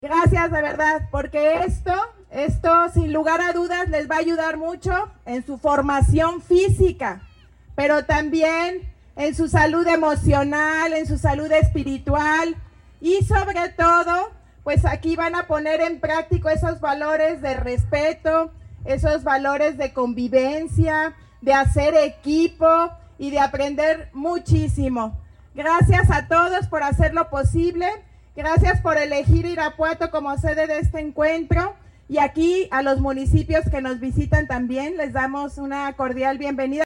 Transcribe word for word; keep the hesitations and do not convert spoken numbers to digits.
Gracias de verdad, porque esto, esto sin lugar a dudas les va a ayudar mucho en su formación física, pero también en su salud emocional, en su salud espiritual y sobre todo, pues aquí van a poner en práctica esos valores de respeto, esos valores de convivencia, de hacer equipo y de aprender muchísimo. Gracias a todos por hacerlo posible. Gracias por elegir Irapuato como sede de este encuentro y aquí a los municipios que nos visitan también les damos una cordial bienvenida.